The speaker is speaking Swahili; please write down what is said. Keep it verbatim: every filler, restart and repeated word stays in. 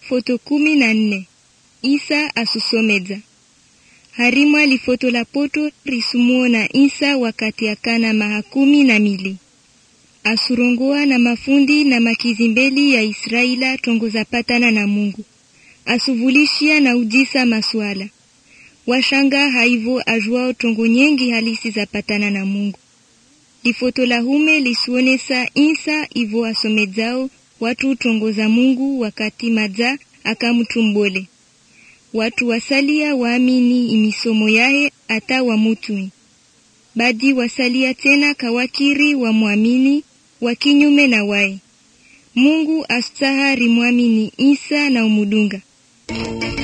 foto kumi na nne. Isa asusomedza. Harimwa li foto la poto risumuona Isa wakati akana mahakumi na mili. Asurongoa na mafundi na makizimbeli ya Israela tongoza patana na Mungu. Asuvulishia na ujisa maswala. Washanga haivo ajuao tongo nyengi halisi za patana na Mungu. Lifoto la hume lisuonesa Isa ivo asomedzao watu tongoza Mungu wakati madza akamutumbole. Watu wasalia waamini imisomo yahe ata wamutui. Badi wasalia tena kawakiri wa muamini wakinyume na wae. Mungu astaha rimwamini Isa na umudunga.